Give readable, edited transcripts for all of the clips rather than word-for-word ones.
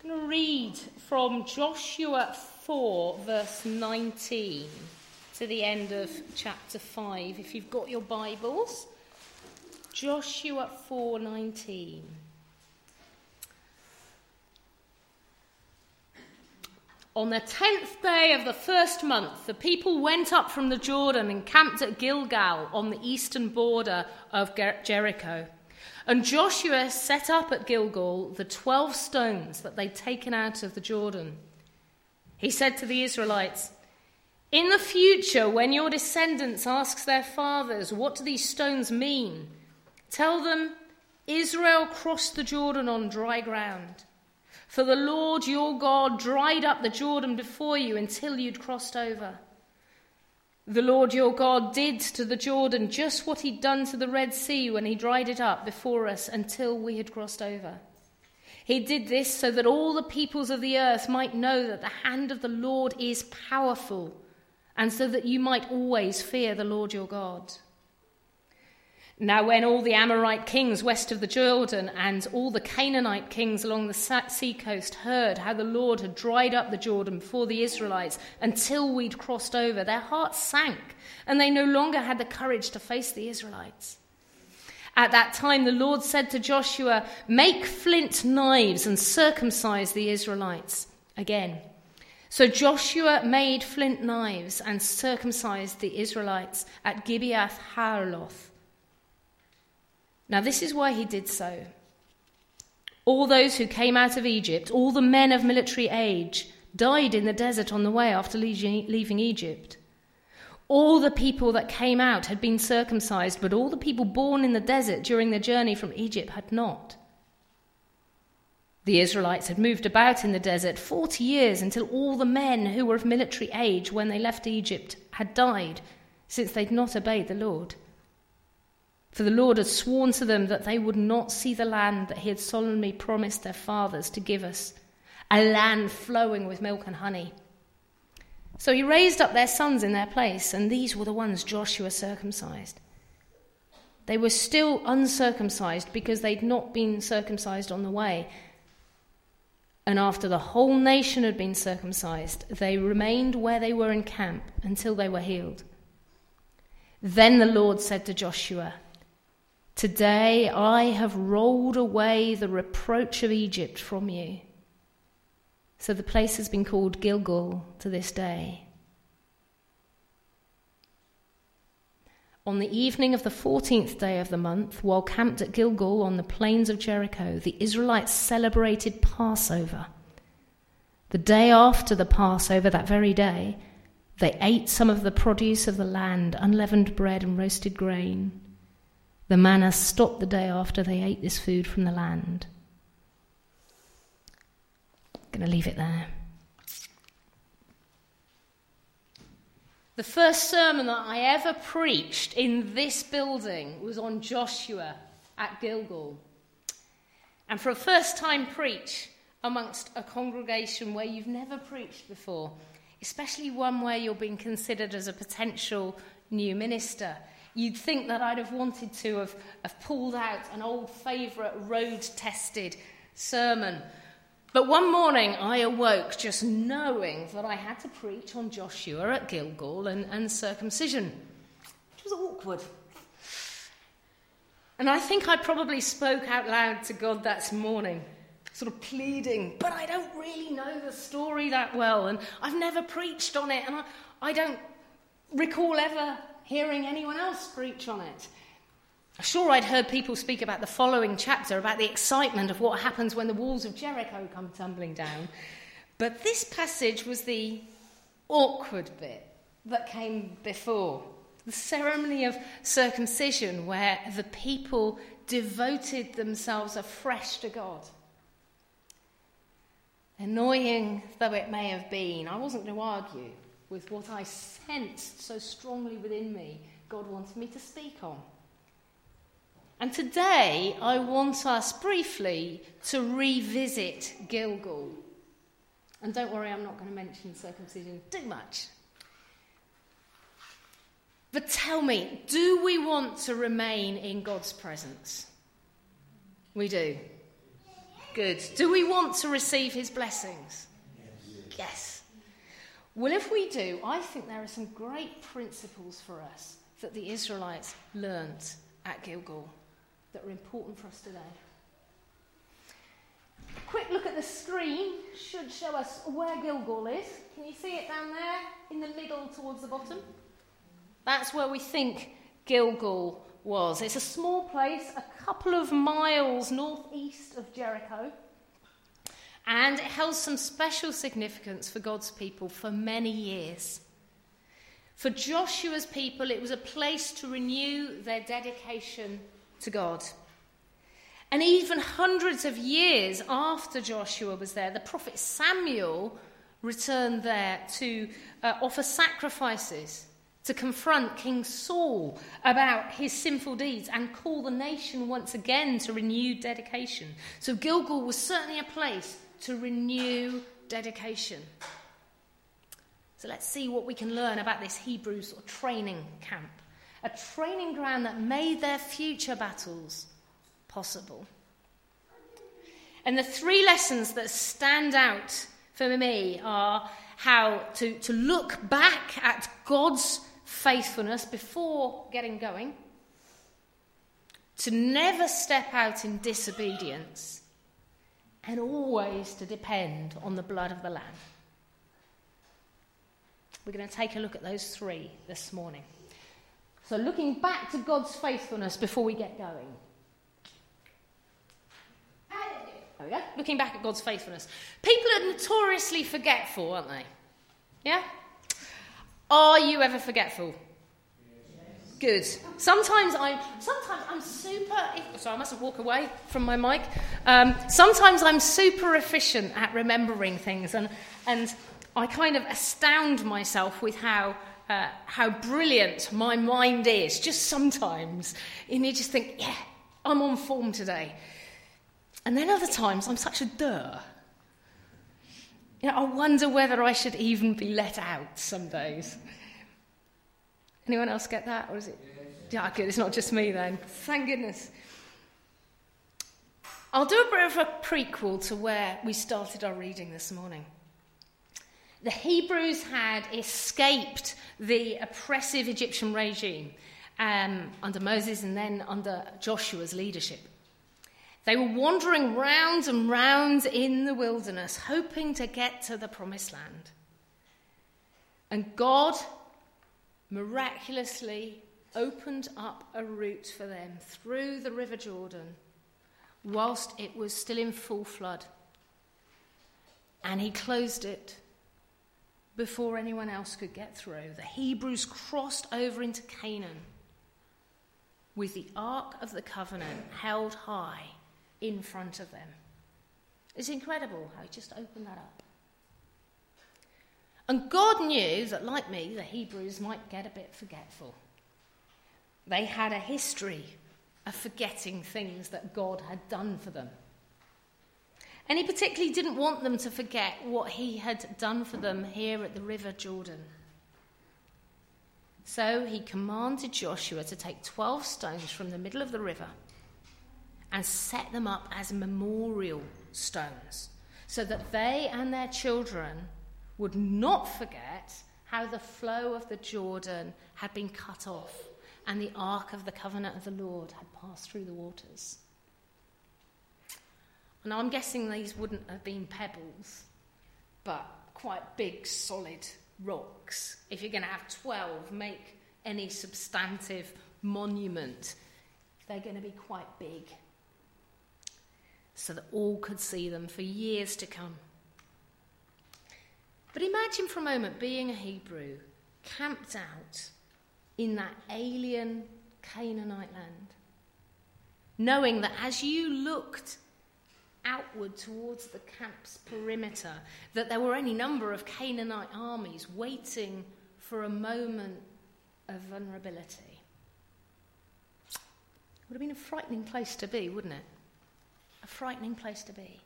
I'm going to read from Joshua 4, verse 19 to the end of chapter 5. If you've got your Bibles, Joshua 4:19. On the 10th day of the first month, the people went up from the Jordan and camped at Gilgal on the eastern border of Jericho. And Joshua set up at Gilgal the 12 stones that they'd taken out of the Jordan. He said to the Israelites, "In the future, when your descendants ask their fathers, 'What do these stones mean?' tell them, 'Israel crossed the Jordan on dry ground. For the Lord your God dried up the Jordan before you until you'd crossed over. The Lord your God did to the Jordan just what he'd done to the Red Sea when he dried it up before us until we had crossed over. He did this so that all the peoples of the earth might know that the hand of the Lord is powerful, and so that you might always fear the Lord your God.' Now when all the Amorite kings west of the Jordan and all the Canaanite kings along the sea coast heard how the Lord had dried up the Jordan before the Israelites until we'd crossed over, their hearts sank, and they no longer had the courage to face the Israelites. At that time the Lord said to Joshua, 'Make flint knives and circumcise the Israelites.' Again. So Joshua made flint knives and circumcised the Israelites at Gibeath Haaraloth. Now this is why he did so. All those who came out of Egypt, all the men of military age, died in the desert on the way after leaving Egypt. All the people that came out had been circumcised, but all the people born in the desert during their journey from Egypt had not. The Israelites had moved about in the desert 40 years until all the men who were of military age when they left Egypt had died, since they'd not obeyed the Lord. For the Lord had sworn to them that they would not see the land that he had solemnly promised their fathers to give us, a land flowing with milk and honey. So he raised up their sons in their place, and these were the ones Joshua circumcised. They were still uncircumcised because they'd not been circumcised on the way. And after the whole nation had been circumcised, they remained where they were in camp until they were healed. Then the Lord said to Joshua, 'Today I have rolled away the reproach of Egypt from you.' So the place has been called Gilgal to this day. On the evening of the 14th day of the month, while camped at Gilgal on the plains of Jericho, the Israelites celebrated Passover. The day after the Passover, that very day, they ate some of the produce of the land, unleavened bread and roasted grain. The manna stopped the day after they ate this food from the land. I'm going to leave it there. The first sermon that I ever preached in this building was on Joshua at Gilgal. And for a first-time preach amongst a congregation where you've never preached before, especially one where you're being considered as a potential new minister, you'd think that I'd have wanted to have pulled out an old favourite road-tested sermon. But one morning I awoke just knowing that I had to preach on Joshua at Gilgal and circumcision, which was awkward. And I think I probably spoke out loud to God that morning, sort of pleading, but I don't really know the story that well, and I've never preached on it, and I don't recall ever hearing anyone else preach on it. Sure, I'd heard people speak about the following chapter, about the excitement of what happens when the walls of Jericho come tumbling down. But this passage was the awkward bit that came before. The ceremony of circumcision, where the people devoted themselves afresh to God. Annoying though it may have been, I wasn't going to argue with what I sensed so strongly within me God wanted me to speak on. And today I want us briefly to revisit Gilgal. And don't worry, I'm not going to mention circumcision too much. But tell me, do we want to remain in God's presence? We do. Good. Do we want to receive his blessings? Yes. Well, if we do, I think there are some great principles for us that the Israelites learnt at Gilgal that are important for us today. A quick look at the screen should show us where Gilgal is. Can you see it down there in the middle towards the bottom? That's where we think Gilgal was. It's a small place a couple of miles northeast of Jericho, and it held some special significance for God's people for many years. For Joshua's people, it was a place to renew their dedication to God. And even hundreds of years after Joshua was there, the prophet Samuel returned there to offer sacrifices, to confront King Saul about his sinful deeds and call the nation once again to renewed dedication. So Gilgal was certainly a place to renew dedication. So let's see what we can learn about this Hebrew sort of training camp, a training ground that made their future battles possible. And the three lessons that stand out for me are how to look back at God's faithfulness before getting going, to never step out in disobedience, and always to depend on the blood of the Lamb. We're going to take a look at those three this morning. So looking back to God's faithfulness before we get going. There we go. Looking back at God's faithfulness. People are notoriously forgetful, aren't they? Yeah? Are you ever forgetful? Yes. Good. Sometimes I'm super... Sorry, I mustn't walk away from my mic. Sometimes I'm super efficient at remembering things, and I kind of astound myself with how brilliant my mind is. Just sometimes, and you just think, yeah, I'm on form today. And then other times, I'm such a duh. You know, I wonder whether I should even be let out some days. Anyone else get that? Or is it? Yeah, good. It's not just me then. Thank goodness. I'll do a bit of a prequel to where we started our reading this morning. The Hebrews had escaped the oppressive Egyptian regime under Moses and then under Joshua's leadership. They were wandering round and round in the wilderness, hoping to get to the promised land. And God miraculously opened up a route for them through the River Jordan whilst it was still in full flood. And he closed it before anyone else could get through. The Hebrews crossed over into Canaan with the Ark of the Covenant held high in front of them. It's incredible how he just opened that up. And God knew that, like me, the Hebrews might get a bit forgetful. They had a history of forgetting things that God had done for them. And he particularly didn't want them to forget what he had done for them here at the River Jordan. So he commanded Joshua to take 12 stones from the middle of the river and set them up as memorial stones, so that they and their children would not forget how the flow of the Jordan had been cut off and the Ark of the Covenant of the Lord had passed through the waters. Now, I'm guessing these wouldn't have been pebbles, but quite big, solid rocks. If you're going to have 12, make any substantive monument, they're going to be quite big, so that all could see them for years to come. But imagine for a moment being a Hebrew, camped out in that alien Canaanite land, knowing that as you looked outward towards the camp's perimeter, that there were any number of Canaanite armies waiting for a moment of vulnerability. It would have been a frightening place to be, wouldn't it? A frightening place to be.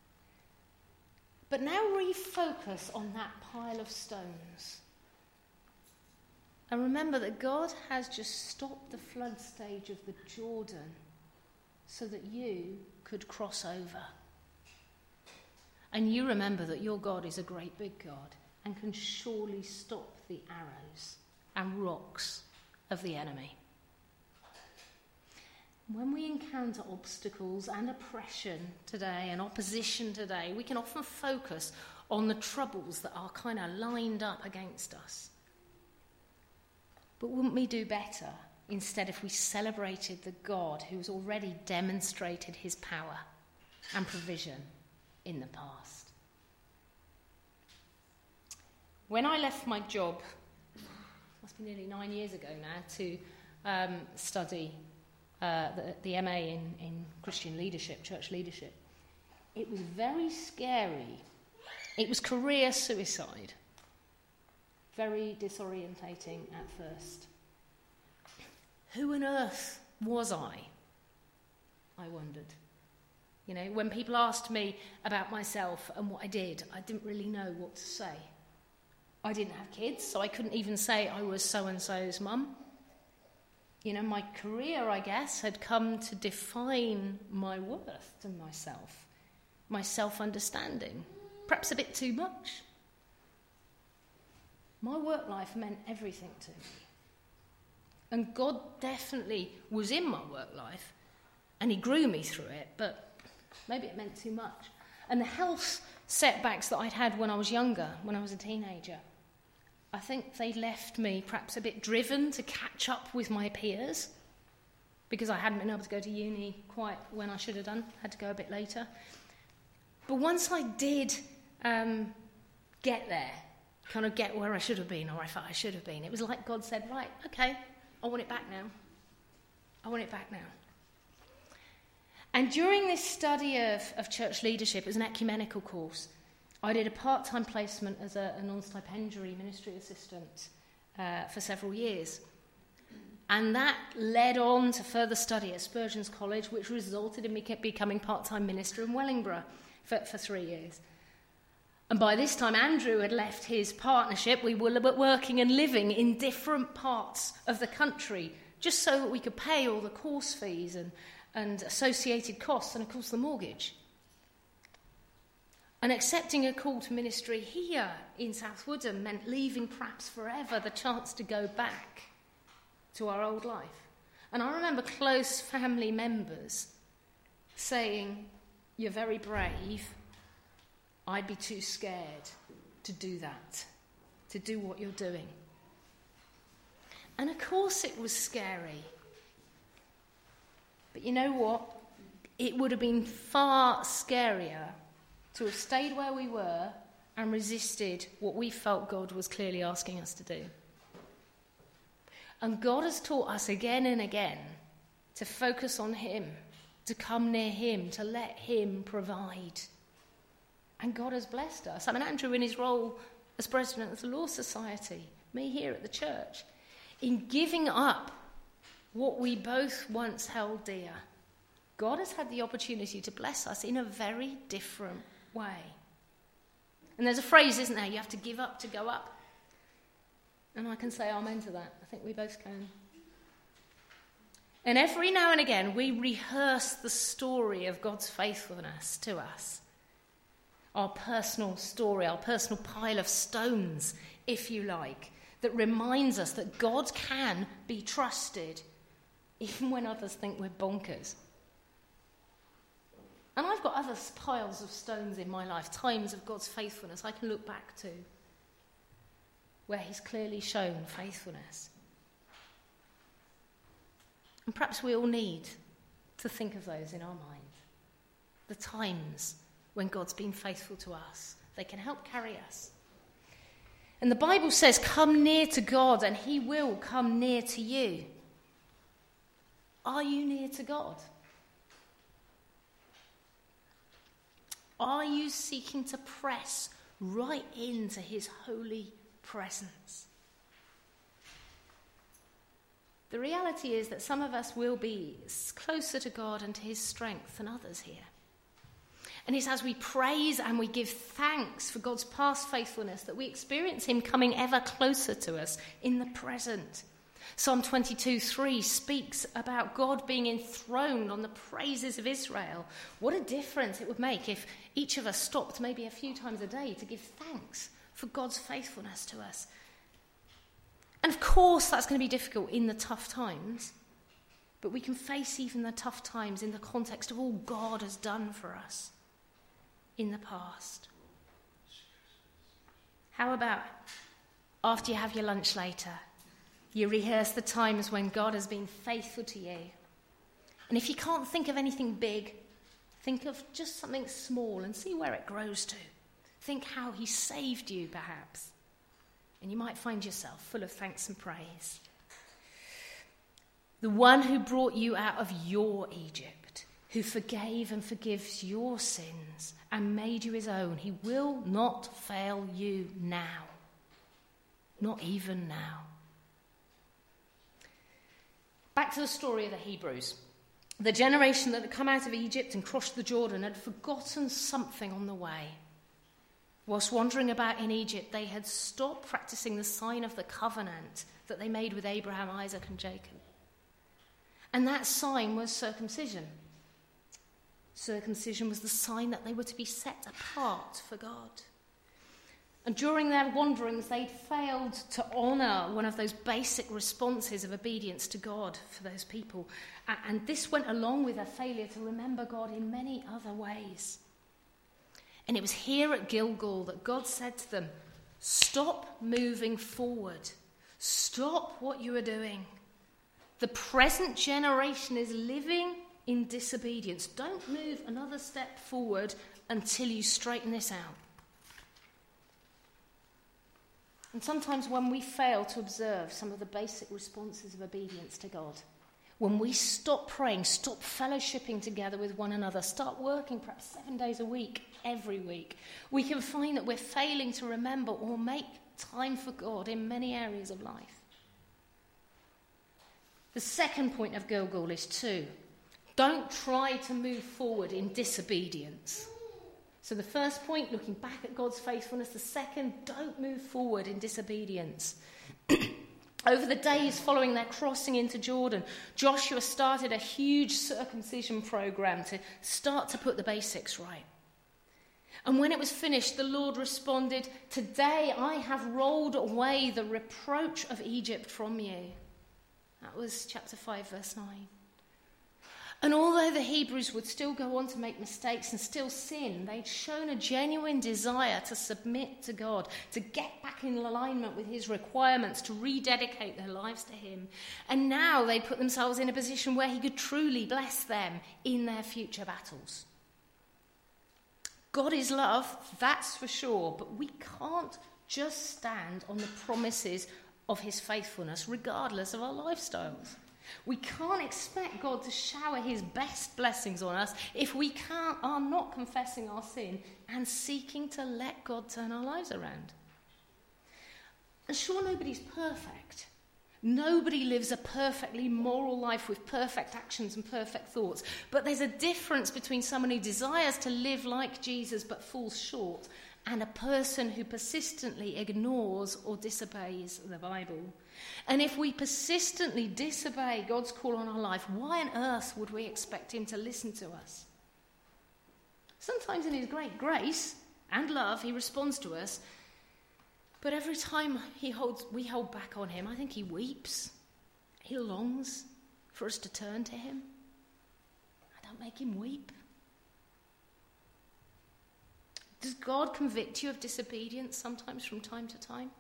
But now refocus on that pile of stones. And remember that God has just stopped the flood stage of the Jordan so that you could cross over. And you remember that your God is a great big God and can surely stop the arrows and rocks of the enemy. When we encounter obstacles and oppression today and opposition today, we can often focus on the troubles that are kind of lined up against us. But wouldn't we do better instead if we celebrated the God who's already demonstrated his power and provision in the past? When I left my job, must be nearly 9 years ago now, to study the MA in Christian leadership, church leadership, it was very scary. It was career suicide. Very disorientating at first. Who on earth was I wondered. You know, when people asked me about myself and what I did, I didn't really know what to say. I didn't have kids, so I couldn't even say I was so-and-so's mum. You know, my career, I guess, had come to define my worth to myself, my self-understanding, perhaps a bit too much. My work life meant everything to me. And God definitely was in my work life, and he grew me through it, but maybe it meant too much. And the health setbacks that I'd had when I was younger, when I was a teenager, I think they left me perhaps a bit driven to catch up with my peers, because I hadn't been able to go to uni quite when I should have done, had to go a bit later. But once I did get there, kind of get where I should have been, or I thought I should have been, it was like God said, right, okay, I want it back now. I want it back now. And during this study of church leadership, it was an ecumenical course, I did a part-time placement as a non-stipendiary ministry assistant for several years. And that led on to further study at Spurgeon's College, which resulted in me becoming part-time minister in Wellingborough for 3 years. And by this time, Andrew had left his partnership. We were working and living in different parts of the country, just so that we could pay all the course fees and associated costs, and of course the mortgage. And accepting a call to ministry here in South Woodham meant leaving perhaps forever the chance to go back to our old life. And I remember close family members saying, "You're very brave. I'd be too scared to do that, to do what you're doing." And of course it was scary. But you know what? It would have been far scarier to have stayed where we were and resisted what we felt God was clearly asking us to do. And God has taught us again and again to focus on him, to come near him, to let him provide. And God has blessed us. I mean, Andrew in his role as president of the Law Society, me here at the church, in giving up what we both once held dear, God has had the opportunity to bless us in a very different way. And there's a phrase, isn't there? You have to give up to go up. And I can say amen to that. I think we both can. And every now and again, we rehearse the story of God's faithfulness to us. Our personal story, our personal pile of stones, if you like, that reminds us that God can be trusted even when others think we're bonkers. And I've got other piles of stones in my life, times of God's faithfulness I can look back to, where he's clearly shown faithfulness. And perhaps we all need to think of those in our minds. The times when God's been faithful to us. They can help carry us. And the Bible says, come near to God and he will come near to you. Are you near to God? Are you seeking to press right into his holy presence? The reality is that some of us will be closer to God and to his strength than others here. And it's as we praise and we give thanks for God's past faithfulness that we experience him coming ever closer to us in the present. Psalm 22:3 speaks about God being enthroned on the praises of Israel. What a difference it would make if each of us stopped maybe a few times a day to give thanks for God's faithfulness to us. And of course that's going to be difficult in the tough times, but we can face even the tough times in the context of all God has done for us in the past. How about after you have your lunch later, you rehearse the times when God has been faithful to you? And if you can't think of anything big, think of just something small and see where it grows to. Think how he saved you, perhaps. And you might find yourself full of thanks and praise. The one who brought you out of your Egypt, who forgave and forgives your sins and made you his own, he will not fail you now. Not even now. Back to the story of the Hebrews. The generation that had come out of Egypt and crossed the Jordan had forgotten something on the way. Whilst wandering about in Egypt, they had stopped practicing the sign of the covenant that they made with Abraham, Isaac, and Jacob. And that sign was circumcision. Circumcision was the sign that they were to be set apart for God. And during their wanderings, they'd failed to honour one of those basic responses of obedience to God for those people. And this went along with their failure to remember God in many other ways. And it was here at Gilgal that God said to them, stop moving forward. Stop what you are doing. The present generation is living in disobedience. Don't move another step forward until you straighten this out. And sometimes when we fail to observe some of the basic responses of obedience to God, when we stop praying, stop fellowshipping together with one another, start working perhaps 7 days a week, every week, we can find that we're failing to remember or make time for God in many areas of life. The second point of Gilgal is 2. Don't try to move forward in disobedience. So the first point, looking back at God's faithfulness. The second, don't move forward in disobedience. Over the days following their crossing into Jordan, Joshua started a huge circumcision program to start to put the basics right. And when it was finished, the Lord responded, "Today I have rolled away the reproach of Egypt from you." That was chapter 5, verse 9. And although the Hebrews would still go on to make mistakes and still sin, they'd shown a genuine desire to submit to God, to get back in alignment with his requirements, to rededicate their lives to him. And now they put themselves in a position where he could truly bless them in their future battles. God is love, that's for sure, but we can't just stand on the promises of his faithfulness regardless of our lifestyles. We can't expect God to shower his best blessings on us if we are not confessing our sin and seeking to let God turn our lives around. And sure, nobody's perfect. Nobody lives a perfectly moral life with perfect actions and perfect thoughts. But there's a difference between someone who desires to live like Jesus but falls short and a person who persistently ignores or disobeys the Bible. And if we persistently disobey God's call on our life, why on earth would we expect him to listen to us? Sometimes in his great grace and love, he responds to us. But every time we hold back on him, I think he weeps. He longs for us to turn to him. I don't make him weep. Does God convict you of disobedience sometimes from time to time?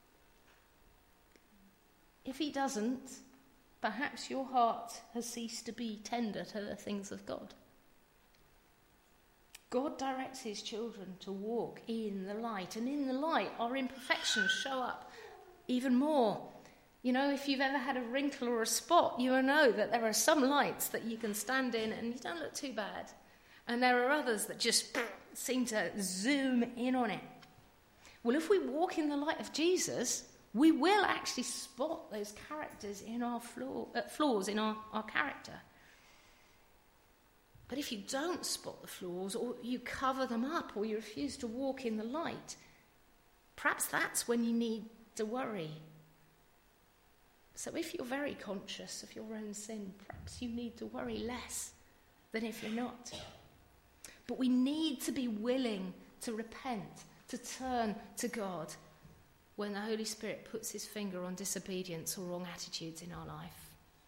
If he doesn't, perhaps your heart has ceased to be tender to the things of God. God directs his children to walk in the light, and in the light our imperfections show up even more. You know, if you've ever had a wrinkle or a spot, you will know that there are some lights that you can stand in and you don't look too bad. And there are others that just seem to zoom in on it. Well, if we walk in the light of Jesus, we will actually spot those characters in our flaws in our character. But if you don't spot the flaws, or you cover them up, or you refuse to walk in the light, perhaps that's when you need to worry. So if you're very conscious of your own sin, perhaps you need to worry less than if you're not. But we need to be willing to repent, to turn to God when the Holy Spirit puts his finger on disobedience or wrong attitudes in our life.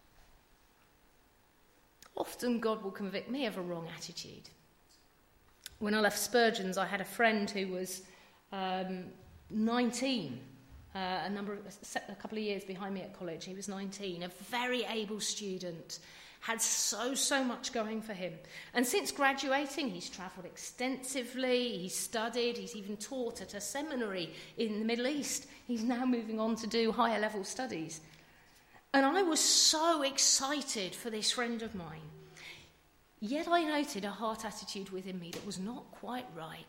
Often God will convict me of a wrong attitude. When I left Spurgeon's, I had a friend who was 19, a couple of years behind me at college. He was 19, a very able student, had so much going for him. And since graduating, he's travelled extensively, he's studied, he's even taught at a seminary in the Middle East. He's now moving on to do higher level studies. And I was so excited for this friend of mine. Yet I noted a heart attitude within me that was not quite right.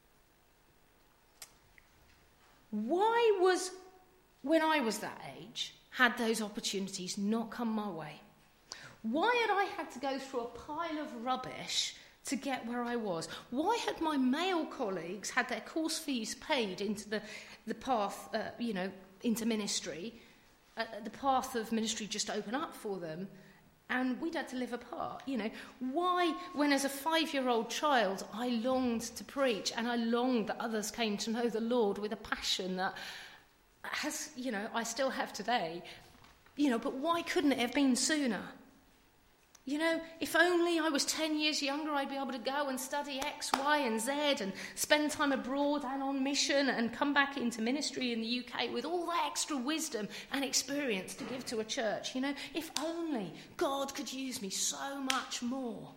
Why was, when I was that age, had those opportunities not come my way? Why had I had to go through a pile of rubbish to get where I was? Why had my male colleagues had their course fees paid into the path, into ministry, the path of ministry just open up for them, and we'd had to live apart? Why, when as a 5-year-old child I longed to preach and I longed that others came to know the Lord with a passion that has, I still have today, but why couldn't it have been sooner? If only I was 10 years younger, I'd be able to go and study X, Y, and Z and spend time abroad and on mission and come back into ministry in the UK with all that extra wisdom and experience to give to a church. If only God could use me so much more.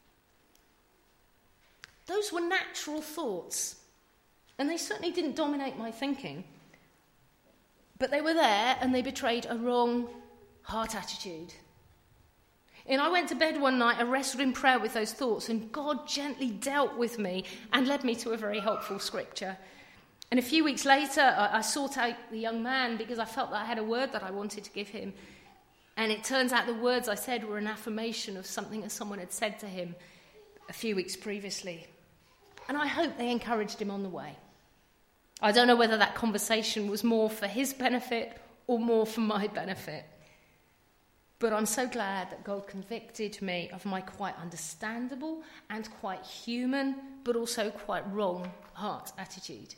Those were natural thoughts, and they certainly didn't dominate my thinking. But they were there, and they betrayed a wrong heart attitude. And I went to bed one night, I wrestled in prayer with those thoughts, and God gently dealt with me and led me to a very helpful scripture. And a few weeks later, I sought out the young man because I felt that I had a word that I wanted to give him. And it turns out the words I said were an affirmation of something that someone had said to him a few weeks previously. And I hope they encouraged him on the way. I don't know whether that conversation was more for his benefit or more for my benefit. But I'm so glad that God convicted me of my quite understandable and quite human, but also quite wrong heart attitude.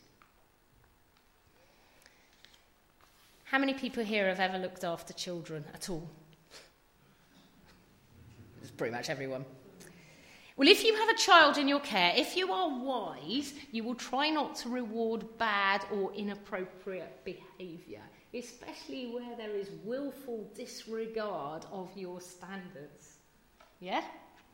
How many people here have ever looked after children at all? It's pretty much everyone. Well, if you have a child in your care, if you are wise, you will try not to reward bad or inappropriate behaviour, especially where there is willful disregard of your standards. Yeah?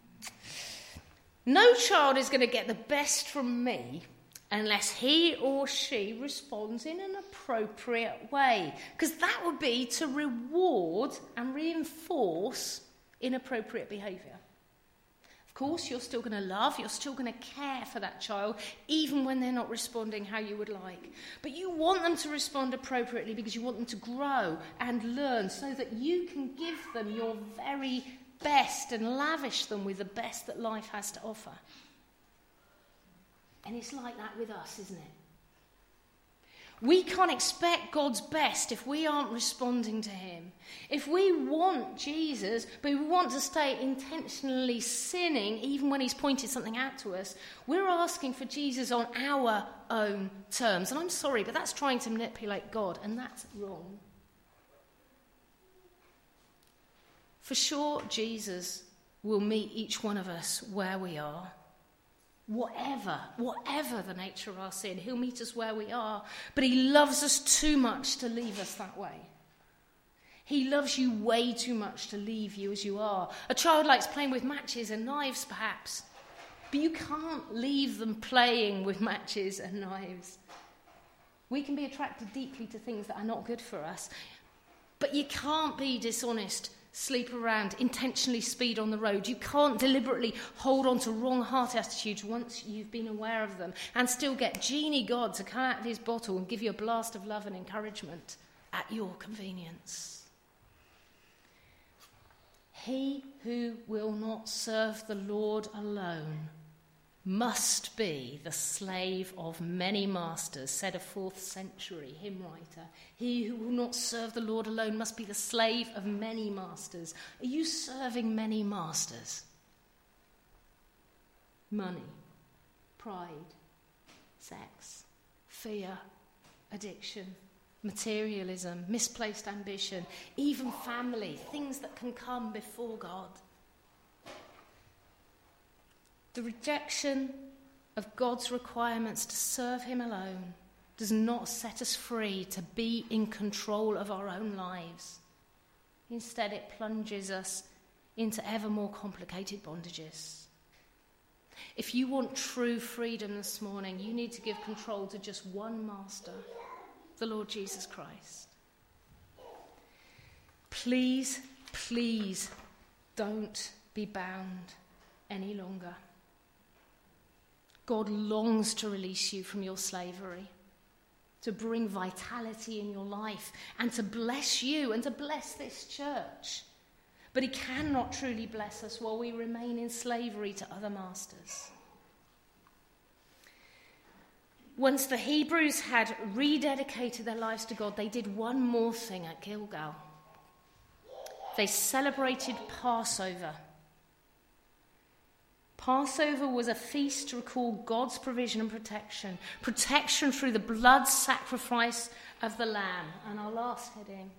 No child is going to get the best from me unless he or she responds in an appropriate way, because that would be to reward and reinforce inappropriate behaviour. Of course, you're still going to love, you're still going to care for that child, even when they're not responding how you would like. But you want them to respond appropriately because you want them to grow and learn so that you can give them your very best and lavish them with the best that life has to offer. And it's like that with us, isn't it? We can't expect God's best if we aren't responding to him. If we want Jesus, but we want to stay intentionally sinning, even when he's pointed something out to us, we're asking for Jesus on our own terms. And I'm sorry, but that's trying to manipulate God, and that's wrong. For sure, Jesus will meet each one of us where we are. Whatever the nature of our sin, he'll meet us where we are. But he loves us too much to leave us that way. He loves you way too much to leave you as you are. A child likes playing with matches and knives, perhaps. But you can't leave them playing with matches and knives. We can be attracted deeply to things that are not good for us. But you can't be dishonest, sleep around, intentionally speed on the road. You can't deliberately hold on to wrong heart attitudes once you've been aware of them and still get genie God to come out of his bottle and give you a blast of love and encouragement at your convenience. He who will not serve the Lord alone must be the slave of many masters, said a 4th century hymn writer. He who will not serve the Lord alone must be the slave of many masters. Are you serving many masters? Money, pride, sex, fear, addiction, materialism, misplaced ambition, even family, things that can come before God. The rejection of God's requirements to serve him alone does not set us free to be in control of our own lives. Instead, it plunges us into ever more complicated bondages. If you want true freedom this morning, you need to give control to just one master, the Lord Jesus Christ. Please, please don't be bound any longer. God longs to release you from your slavery, to bring vitality in your life, and to bless you and to bless this church. But he cannot truly bless us while we remain in slavery to other masters. Once the Hebrews had rededicated their lives to God, they did one more thing at Gilgal. They celebrated Passover. Passover was a feast to recall God's provision and protection. Protection through the blood sacrifice of the Lamb. And our last heading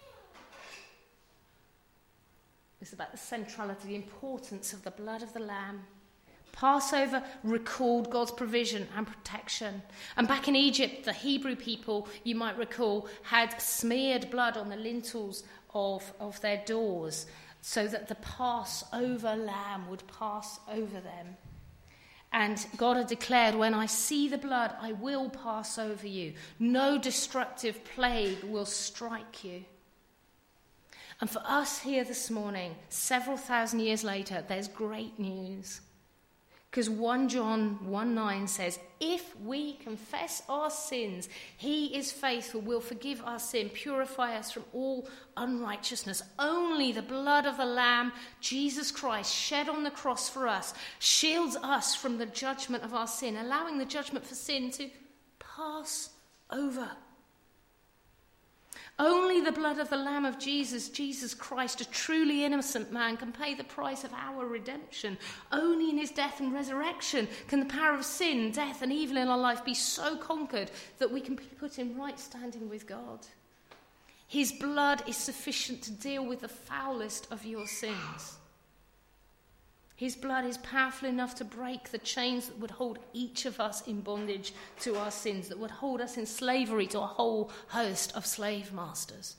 is about the centrality, the importance of the blood of the Lamb. Passover recalled God's provision and protection. And back in Egypt, the Hebrew people, you might recall, had smeared blood on the lintels of their doors, so that the Passover lamb would pass over them. And God had declared, when I see the blood, I will pass over you. No destructive plague will strike you. And for us here this morning, several thousand years later, there's great news. Because 1 John 1:9 says, if we confess our sins, he is faithful, will forgive our sin, purify us from all unrighteousness. Only the blood of the Lamb, Jesus Christ, shed on the cross for us, shields us from the judgment of our sin, allowing the judgment for sin to pass over. Only the blood of the Lamb of Jesus Christ, a truly innocent man, can pay the price of our redemption. Only in his death and resurrection can the power of sin, death and evil in our life be so conquered that we can be put in right standing with God. His blood is sufficient to deal with the foulest of your sins. His blood is powerful enough to break the chains that would hold each of us in bondage to our sins, that would hold us in slavery to a whole host of slave masters.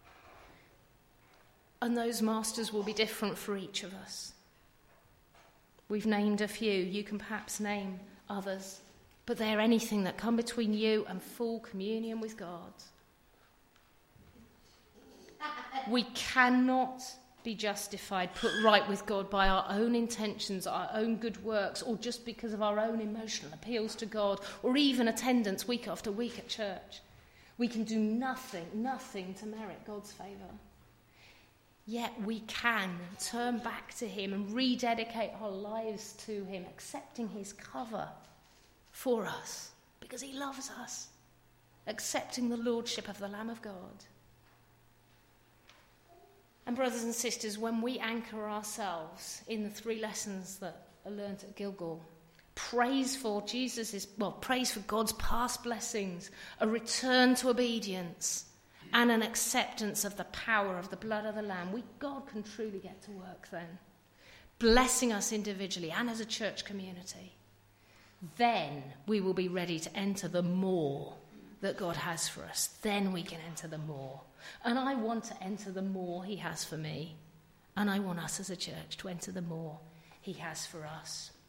And those masters will be different for each of us. We've named a few. You can perhaps name others. But they're anything that come between you and full communion with God. We cannot be justified, put right with God by our own intentions, our own good works, or just because of our own emotional appeals to God, or even attendance week after week at church. We can do nothing to merit God's favour. Yet we can turn back to him and rededicate our lives to him, accepting his cover for us, because he loves us, accepting the lordship of the Lamb of God. And brothers and sisters, when we anchor ourselves in the 3 lessons that are learned at Gilgal, praise for God's past blessings, a return to obedience, and an acceptance of the power of the blood of the Lamb, God can truly get to work then, blessing us individually and as a church community. Then we will be ready to enter the more that God has for us. Then we can enter the more. And I want to enter the more he has for me. And I want us as a church to enter the more he has for us.